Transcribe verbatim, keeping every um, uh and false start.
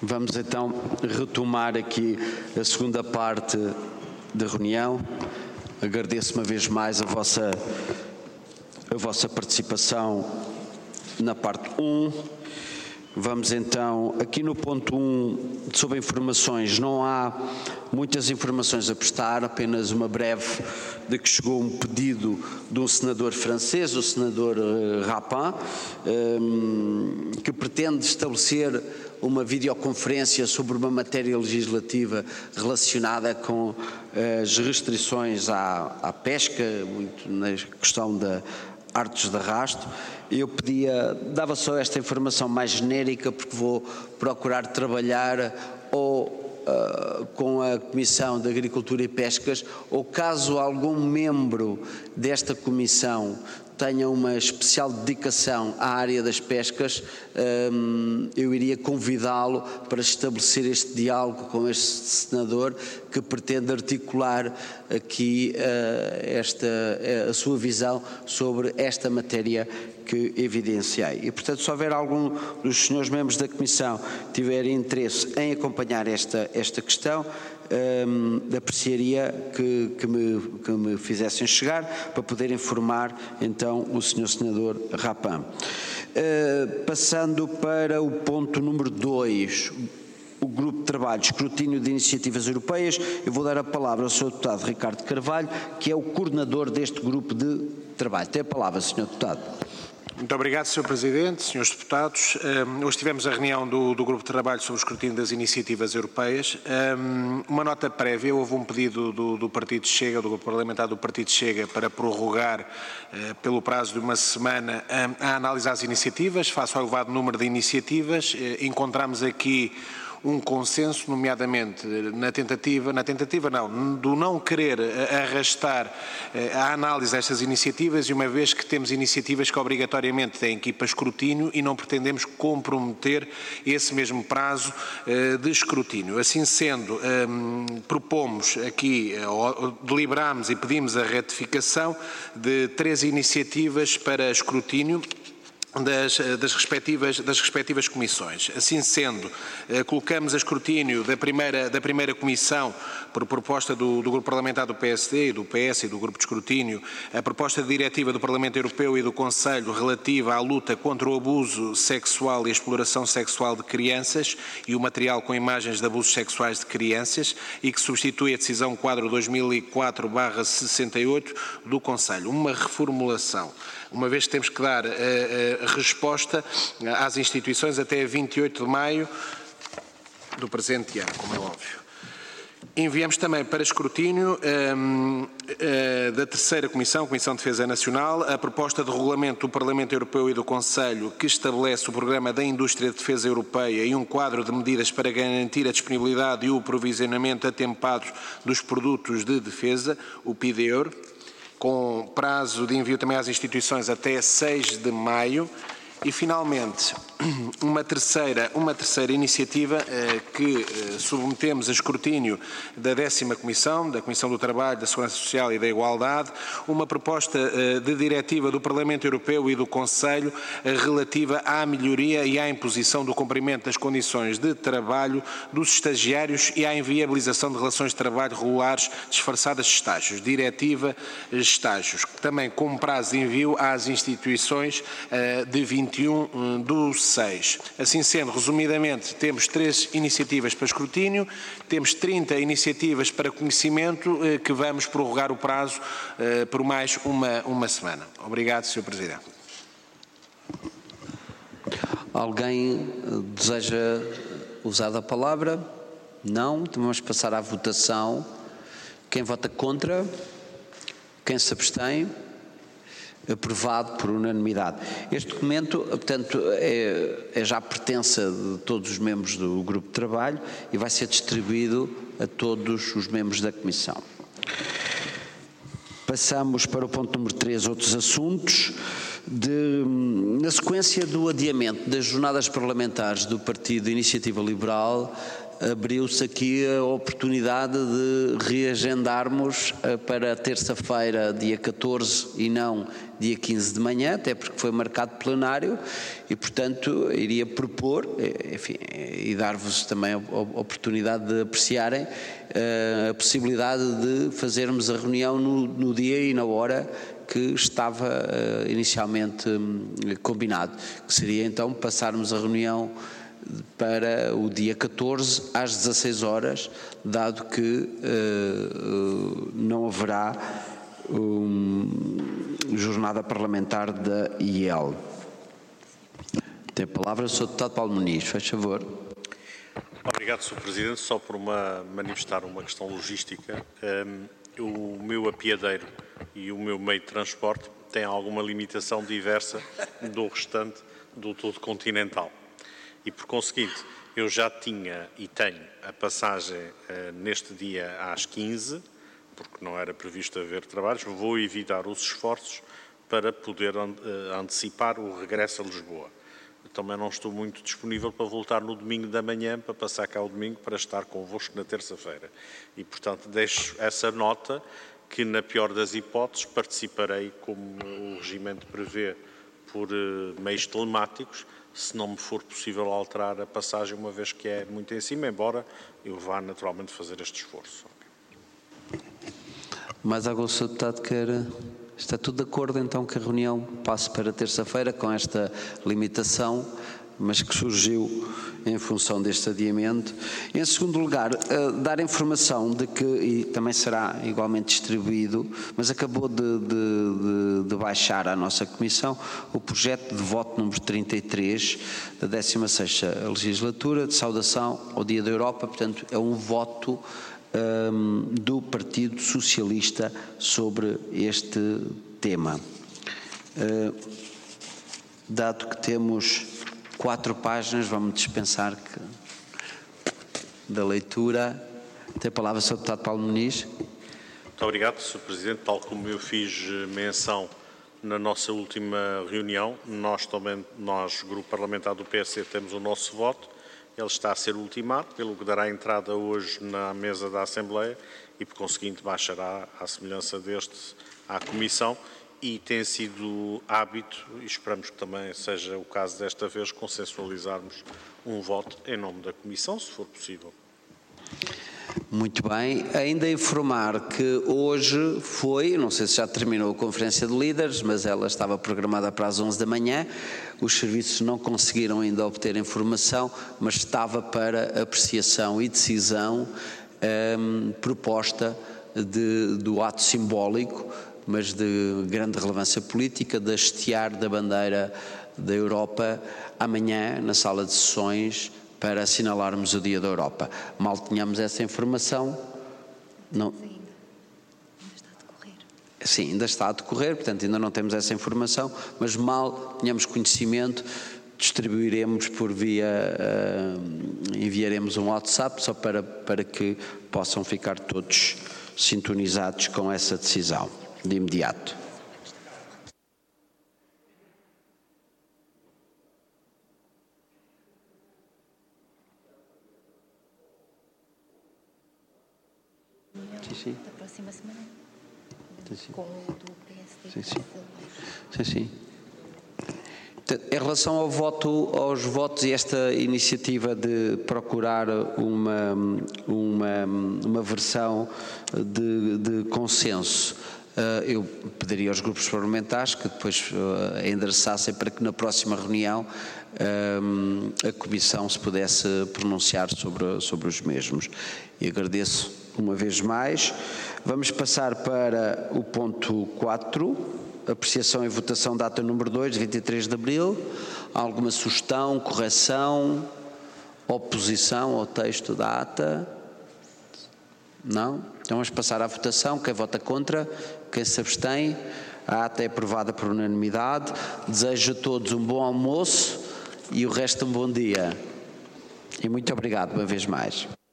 Vamos então retomar aqui a segunda parte da reunião. Agradeço uma vez mais a vossa, a vossa participação na parte um. Vamos então, aqui no ponto um, sobre informações, não há muitas informações a prestar, apenas uma breve de que chegou um pedido de um senador francês, o senador Rapin, um, que pretende estabelecer uma videoconferência sobre uma matéria legislativa relacionada com as restrições à, à pesca, muito na questão da artes de arrasto. Eu pedia, dava só esta informação mais genérica, porque vou procurar trabalhar ou uh, com a Comissão de Agricultura e Pescas, ou caso algum membro desta comissão tenha uma especial dedicação à área das pescas, um, eu iria convidá-lo para estabelecer este diálogo com este senador que pretende articular aqui uh, esta, a sua visão sobre esta matéria que evidenciei. E, portanto, se houver algum dos senhores membros da Comissão que tiver interesse em acompanhar esta, esta questão, Um, apreciaria que, que, me, que me fizessem chegar para poder informar então o senhor senador Rapin. Uh, passando para o ponto número dois, o grupo de trabalho de escrutínio de iniciativas europeias, eu vou dar a palavra ao senhor deputado Ricardo Carvalho, que é o coordenador deste grupo de trabalho. Tem a palavra, senhor deputado. Muito obrigado, senhor Presidente, senhores deputados. Um, hoje tivemos a reunião do, do Grupo de Trabalho sobre o escrutínio das iniciativas europeias. Um, uma nota prévia, houve um pedido do, do Partido Chega, do Grupo Parlamentar do Partido Chega, para prorrogar uh, pelo prazo de uma semana um, a análise às iniciativas, face ao elevado número de iniciativas. Uh, encontramos aqui um consenso, nomeadamente na tentativa, na tentativa não, do não querer arrastar a análise destas iniciativas, e uma vez que temos iniciativas que obrigatoriamente têm que ir para escrutínio e não pretendemos comprometer esse mesmo prazo de escrutínio. Assim sendo, propomos aqui, deliberamos e pedimos a retificação de três iniciativas para escrutínio Das, das, respectivas, das respectivas comissões. Assim sendo, eh, colocamos a escrutínio da primeira, da primeira comissão, por proposta do, do Grupo Parlamentar do P S D, do P S e do Grupo de Escrutínio, a proposta de diretiva do Parlamento Europeu e do Conselho relativa à luta contra o abuso sexual e a exploração sexual de crianças e o material com imagens de abusos sexuais de crianças, e que substitui a decisão quadro dois mil e quatro barra sessenta e oito do Conselho. Uma reformulação, uma vez que temos que dar a, a resposta às instituições até vinte e oito de maio do presente ano, como é óbvio. Enviamos também para escrutínio um, uh, da terceira Comissão, Comissão de Defesa Nacional, a proposta de regulamento do Parlamento Europeu e do Conselho que estabelece o Programa da Indústria de Defesa Europeia e um quadro de medidas para garantir a disponibilidade e o aprovisionamento atempado dos produtos de defesa, o P I D E U R, com prazo de envio também às instituições até seis de maio. E, finalmente, uma terceira, uma terceira iniciativa eh, que eh, submetemos a escrutínio da décima Comissão, da Comissão do Trabalho, da Segurança Social e da Igualdade, uma proposta eh, de diretiva do Parlamento Europeu e do Conselho eh, relativa à melhoria e à imposição do cumprimento das condições de trabalho dos estagiários e à inviabilização de relações de trabalho regulares disfarçadas de estágios. Diretiva estágios, também com prazo de envio às instituições eh, de vinte e um do seis. Assim sendo, resumidamente, temos três iniciativas para escrutínio, temos trinta iniciativas para conhecimento, eh, que vamos prorrogar o prazo eh, por mais uma, uma semana. Obrigado, senhor Presidente. Alguém deseja usar a palavra? Não? Então vamos passar à votação. Quem vota contra? Quem se abstém? Aprovado por unanimidade. Este documento, portanto, é, é já pertença de todos os membros do grupo de trabalho e vai ser distribuído a todos os membros da Comissão. Passamos para o ponto número três, outros assuntos. De, na sequência do adiamento das jornadas parlamentares do Partido Iniciativa Liberal, abriu-se aqui a oportunidade de reagendarmos para terça-feira, dia catorze, e não dia quinze de manhã, até porque foi marcado plenário, e, portanto, iria propor, enfim, e dar-vos também a oportunidade de apreciarem a possibilidade de fazermos a reunião no, no dia e na hora que estava uh, inicialmente um, combinado, que seria então passarmos a reunião para o dia catorze às dezasseis horas, dado que uh, uh, não haverá um, jornada parlamentar da I E L. Tem a palavra o senhor Deputado Paulo Muniz, faz favor. Obrigado, senhor Presidente. Só por uma, manifestar uma questão logística. Um, o meu apiadeiro e o meu meio de transporte têm alguma limitação diversa do restante do todo continental. E, por conseguinte, eu já tinha e tenho a passagem uh, neste dia às quinze, porque não era previsto haver trabalhos, vou evitar os esforços para poder uh, antecipar o regresso a Lisboa. Eu também não estou muito disponível para voltar no domingo da manhã, para passar cá o domingo, para estar convosco na terça-feira. E, portanto, deixo essa nota que, na pior das hipóteses, participarei, como o regimento prevê, por uh, meios telemáticos, se não me for possível alterar a passagem, uma vez que é muito em cima, embora eu vá naturalmente fazer este esforço. Mais algum senhor Deputado quer... Está tudo de acordo então que a reunião passe para terça-feira com esta limitação, mas que surgiu em função deste adiamento. Em segundo lugar, uh, dar informação de que, e também será igualmente distribuído, mas acabou de, de, de, de baixar à nossa Comissão o projeto de voto número trinta e três da décima sexta legislatura, de saudação ao Dia da Europa. Portanto, é um voto um, do Partido Socialista sobre este tema. Uh, dado que temos quatro páginas, vamos dispensar que, da leitura. Tem a palavra o senhor Deputado Paulo Muniz. Muito obrigado, senhor Presidente. Tal como eu fiz menção na nossa última reunião, nós também, nós, Grupo Parlamentar do P S C, temos o nosso voto. Ele está a ser ultimado, pelo que dará entrada hoje na mesa da Assembleia e, por conseguinte, baixará, à semelhança deste, à Comissão. E tem sido hábito, e esperamos que também seja o caso desta vez, consensualizarmos um voto em nome da Comissão, se for possível. Muito bem. Ainda informar que hoje foi, não sei se já terminou a Conferência de Líderes, mas ela estava programada para as onze da manhã. Os serviços não conseguiram ainda obter informação, mas estava para apreciação e decisão hum, proposta de, do ato simbólico, mas de grande relevância política, de hastear da bandeira da Europa amanhã na sala de sessões para assinalarmos o Dia da Europa. Mal tínhamos essa informação, não... Ainda. ainda está a decorrer. Sim, ainda está a decorrer, portanto ainda não temos essa informação, mas mal tínhamos conhecimento, distribuiremos por via, uh, enviaremos um WhatsApp só para, para que possam ficar todos sintonizados com essa decisão de imediato. Sim, sim. Da próxima semana. Sim, sim. Com o do P S D. Sim, sim. Sim, sim. Em relação ao voto, aos votos e esta iniciativa de procurar uma, uma, uma versão de, de consenso, eu pediria aos grupos parlamentares que depois endereçassem para que na próxima reunião a Comissão se pudesse pronunciar sobre, sobre os mesmos. E agradeço uma vez mais. Vamos passar para o ponto quatro, apreciação e votação data número dois, de vinte e três de abril. Há alguma sugestão, correção, oposição ao texto da ata? Não? Então vamos passar à votação. Quem vota contra? Quem se abstém? A ata é aprovada por unanimidade. Desejo a todos um bom almoço e o resto um bom dia. E muito obrigado uma vez mais.